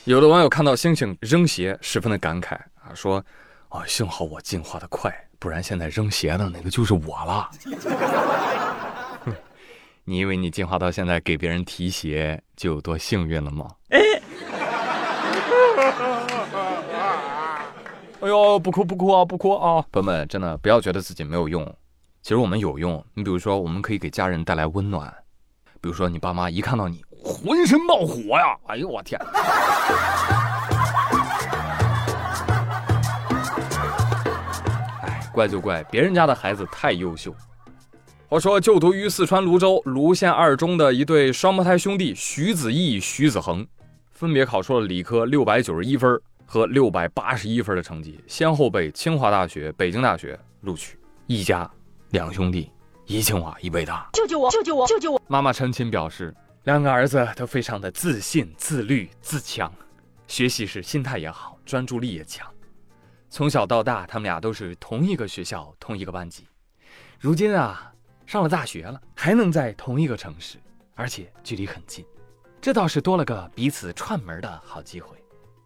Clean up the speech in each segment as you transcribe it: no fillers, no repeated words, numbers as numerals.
有的网友看到星星扔鞋十分的感慨啊，说幸好我进化的快，不然现在扔鞋的那个就是我了。你以为你进化到现在给别人提鞋就有多幸运了吗？哎呦，不哭啊，不哭啊！朋友们，真的不要觉得自己没有用，其实我们有用。你比如说，我们可以给家人带来温暖，比如说你爸妈一看到你浑身冒火呀，哎呦我天！怪就怪别人家的孩子太优秀。话说就读于四川泸州泸县二中的一对双胞胎兄弟徐子毅、徐子恒，分别考出了理科691分和681分的成绩，先后被清华大学、北京大学录取。一家两兄弟，一清华一北大。救救我！救救我！救救我！妈妈陈琴表示，两个儿子都非常的自信、自律、自强，学习时心态也好，专注力也强。从小到大，他们俩都是同一个学校、同一个班级。如今啊，上了大学了，还能在同一个城市，而且距离很近，这倒是多了个彼此串门的好机会。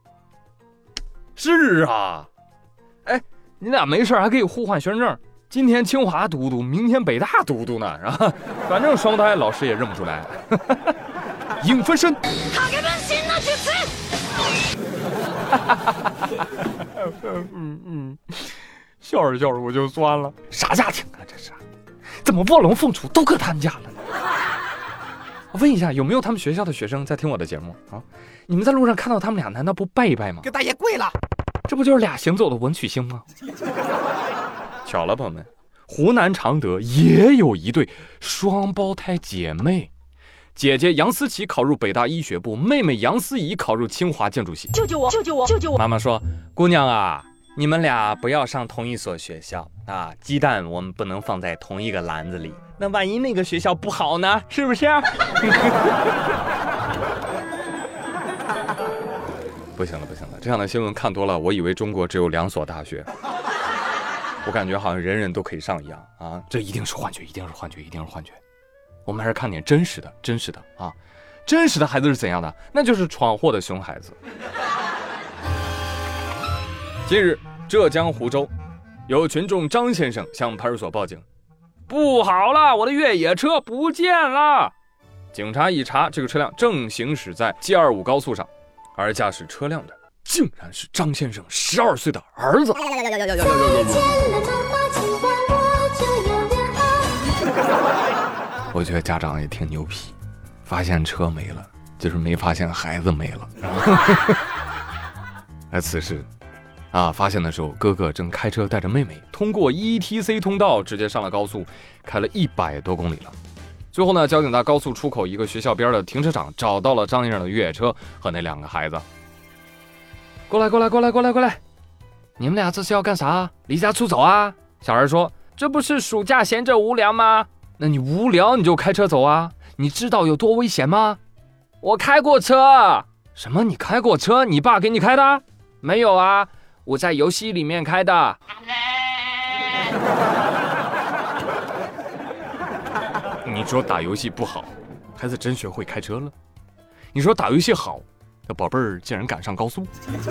是啊，哎，你俩没事还可以互换学生证，今天清华读读，明天北大读读呢，是吧？反正双胎老师也认不出来。影分身。笑着笑着我就酸了，啥家庭啊这是？怎么卧龙凤雏都搁他们家了呢？我问一下，有没有他们学校的学生在听我的节目啊？你们在路上看到他们俩，难道不拜一拜吗？ 给大爷跪了！ 这不就是俩行走的文曲星吗？巧了，朋友们，湖南常德也有一对双胞胎姐妹，姐姐杨思琪考入北大医学部，妹妹杨思怡考入清华建筑系。救救我！救救我！救救我！妈妈说，姑娘啊，你们俩不要上同一所学校啊，鸡蛋我们不能放在同一个篮子里，那万一那个学校不好呢？是不是？不行了，这样的新闻看多了，我以为中国只有2所大学，我感觉好像人人都可以上一样啊！这一定是幻觉，一定是幻觉。我们还是看点真实的啊！真实的孩子是怎样的？那就是闯祸的熊孩子。近日，浙江湖州有群众张先生向派出所报警，不好了，我的越野车不见了。警察一查，这个车辆正行驶在 G25 高速上，而驾驶车辆的竟然是张先生12岁的儿子。我觉得家长也挺牛皮，发现车没了，就是没发现孩子没了。而此时发现的时候，哥哥正开车带着妹妹通过 ETC 通道直接上了高速，开了100多公里了。最后呢，交警在高速出口一个学校边的停车场找到了张先生的越野车和那2个孩子。过来，你们俩这是要干啥？离家出走啊？小孩说，这不是暑假闲着无聊吗？那你无聊你就开车走啊？你知道有多危险吗？我开过车。什么？你开过车？你爸给你开的？没有啊，我在游戏里面开的。你说打游戏不好，孩子真学会开车了。你说打游戏好，这宝贝儿竟然赶上高速。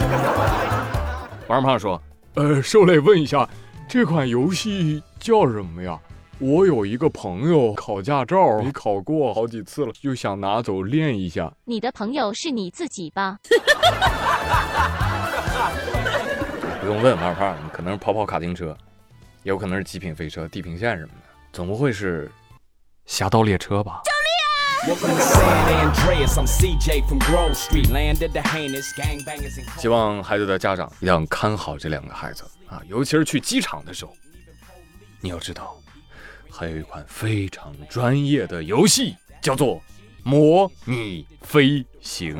王胖说，受累问一下，这款游戏叫什么呀？我有一个朋友考驾照没考过好几次了，就想拿走练一下。 你的朋友是你自己吧？ 不用问王胖，可能是跑卡丁车，也有可能是极品飞车、地平线什么的，总不会是侠盗猎车吧？希望孩子的家长一定要看好这2个孩子啊，尤其是去机场的时候。你要知道，还有一款非常专业的游戏，叫做模拟飞行。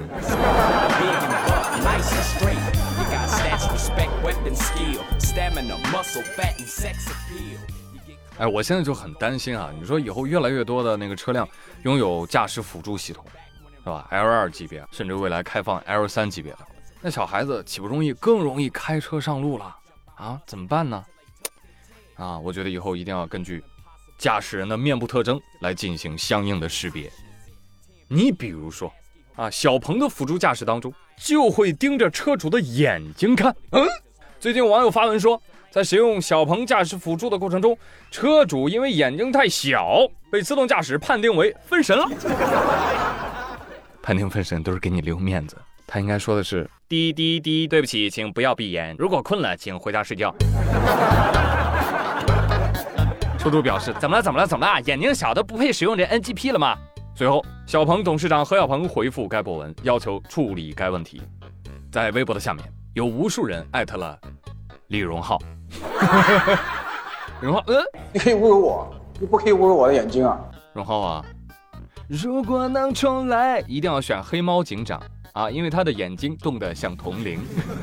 我现在就很担心啊！你说以后越来越多的那个车辆拥有驾驶辅助系统，是吧 ？L2 级别，甚至未来开放 L3 级别的，那小孩子岂不更容易开车上路了啊？怎么办呢？我觉得以后一定要根据驾驶人的面部特征来进行相应的识别。你比如说， 小鹏的辅助驾驶当中就会盯着车主的眼睛看。最近网友发文说，在使用小鹏驾驶辅助的过程中，车主因为眼睛太小，被自动驾驶判定为分神了。判定分神都是给你留面子，他应该说的是滴滴滴，对不起，请不要闭眼，如果困了，请回家睡觉。车主表示，怎么了？眼睛小的不配使用这 NGP 了吗？随后，小鹏董事长何小鹏回复该博文，要求处理该问题。在微博的下面，有无数人艾特了李荣浩。荣浩， 你可以侮辱我，你不可以侮辱我的眼睛啊！ 荣浩啊，如果能重来，一定要选黑猫警长啊，因为他的眼睛动得像铜铃。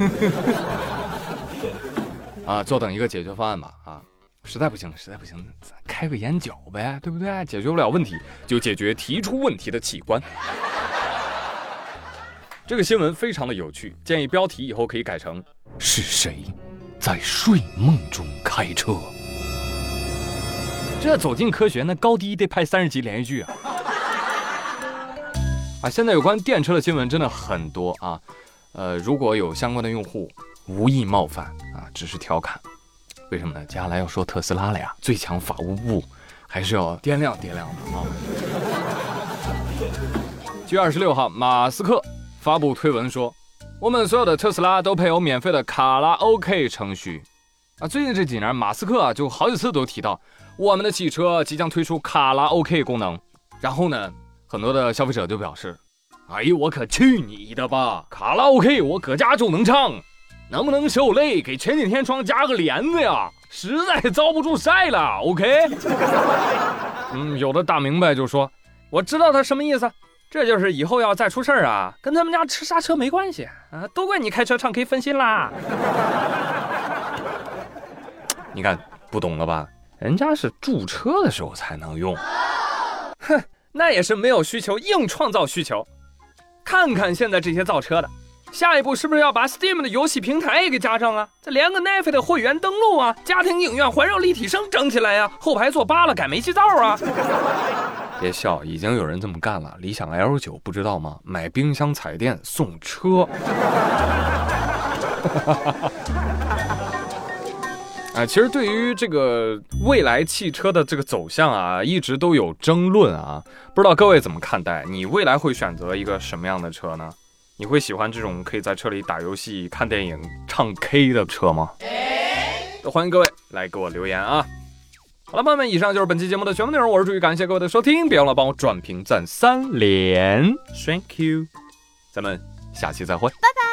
坐等一个解决方案吧啊。实在不行，开个眼角呗，对不对？解决不了问题，就解决提出问题的器官。这个新闻非常的有趣，建议标题以后可以改成：是谁在睡梦中开车？这走进科学，那高低得拍30集连续剧啊！现在有关电车的新闻真的很多啊。如果有相关的用户，无意冒犯啊，只是调侃。为什么呢？接下来要说特斯拉了呀，最强法务部还是要掂量的啊。7月26号，马斯克发布推文说，我们所有的特斯拉都配有免费的卡拉 OK 程序啊。最近这几年，马斯克就好几次都提到我们的汽车即将推出卡拉 OK 功能。然后呢，很多的消费者就表示，哎，我可去你的吧，卡拉 OK 我搁家就能唱。能不能受累给全景天窗加个帘子呀？实在遭不住晒了 ，OK？ 有的大明白就说，我知道他什么意思，这就是以后要再出事儿啊，跟他们家吃刹车没关系啊，都怪你开车唱 K 分心啦。你看不懂了吧？人家是驻车的时候才能用，哼，那也是没有需求硬创造需求。看看现在这些造车的。下一步是不是要把 Steam 的游戏平台也给加上啊？再连个 Netflix 的会员登录啊，家庭影院环绕立体声整起来呀，后排坐扒了改煤气灶啊！别笑，已经有人这么干了。理想 L9 不知道吗？买冰箱彩电送车。其实对于这个未来汽车的这个走向啊，一直都有争论啊，不知道各位怎么看待？你未来会选择一个什么样的车呢？你会喜欢这种可以在车里打游戏、看电影、唱 K 的车吗？都欢迎各位来给我留言啊！好了，朋友们，以上就是本期节目的全部内容。我是朱宇，感谢各位的收听，别忘了帮我转评赞3连 ，Thank you， 咱们下期再会，拜拜。